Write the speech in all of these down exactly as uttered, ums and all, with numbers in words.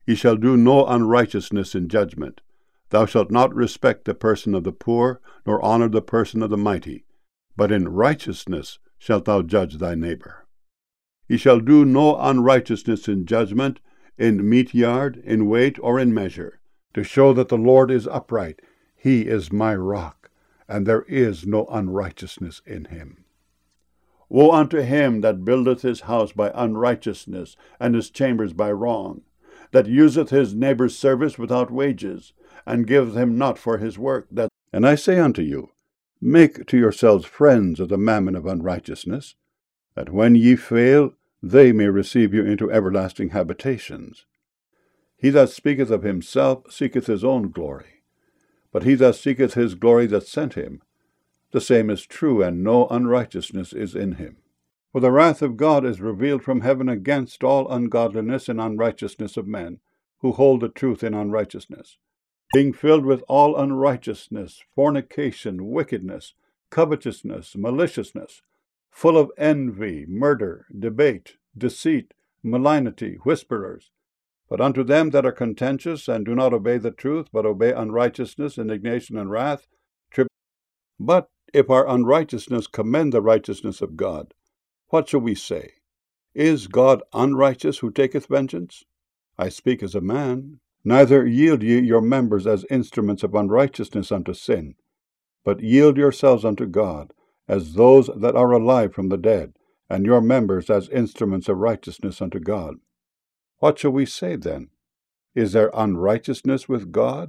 Ye shall do no unrighteousness in judgment. Thou shalt not respect the person of the poor, nor honor the person of the mighty, but in righteousness shalt thou judge thy neighbor. Ye shall do no unrighteousness in judgment, in meat yard, in weight, or in measure, to show that the Lord is upright. He is my rock, and there is no unrighteousness in him. Woe unto him that buildeth his house by unrighteousness, and his chambers by wrong, that useth his neighbour's service without wages, and giveth him not for his work. That And I say unto you, make to yourselves friends of the mammon of unrighteousness, that when ye fail, they may receive you into everlasting habitations. He that speaketh of himself seeketh his own glory, but he that seeketh his glory that sent him, the same is true, and no unrighteousness is in him. For the wrath of God is revealed from heaven against all ungodliness and unrighteousness of men, who hold the truth in unrighteousness, being filled with all unrighteousness, fornication, wickedness, covetousness, maliciousness, full of envy, murder, debate, deceit, malignity, whisperers. But unto them that are contentious, and do not obey the truth, but obey unrighteousness, indignation, and wrath, trib- But if our unrighteousness commend the righteousness of God, what shall we say? Is God unrighteous who taketh vengeance? I speak as a man. Neither yield ye your members as instruments of unrighteousness unto sin, but yield yourselves unto God, as those that are alive from the dead, and your members as instruments of righteousness unto God. What shall we say then? Is there unrighteousness with God?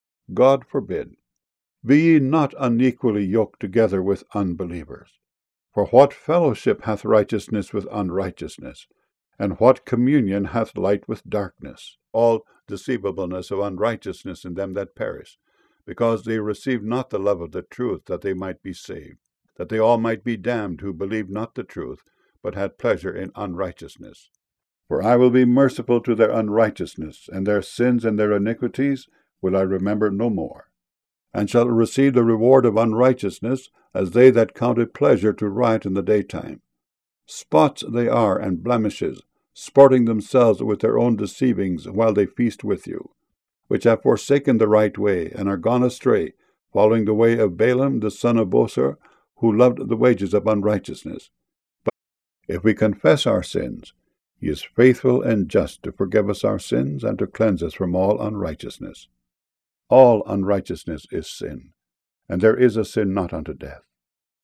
God forbid. Be ye not unequally yoked together with unbelievers. For what fellowship hath righteousness with unrighteousness? And what communion hath light with darkness? All deceivableness of unrighteousness in them that perish, because they received not the love of the truth, that they might be saved, that they all might be damned who believed not the truth, but had pleasure in unrighteousness. For I will be merciful to their unrighteousness, and their sins and their iniquities will I remember no more, and shall receive the reward of unrighteousness, as they that count it pleasure to riot in the daytime. Spots they are and blemishes, sporting themselves with their own deceivings while they feast with you, which have forsaken the right way, and are gone astray, following the way of Balaam the son of Bosor, who loved the wages of unrighteousness. But if we confess our sins, he is faithful and just to forgive us our sins, and to cleanse us from all unrighteousness. All unrighteousness is sin, and there is a sin not unto death.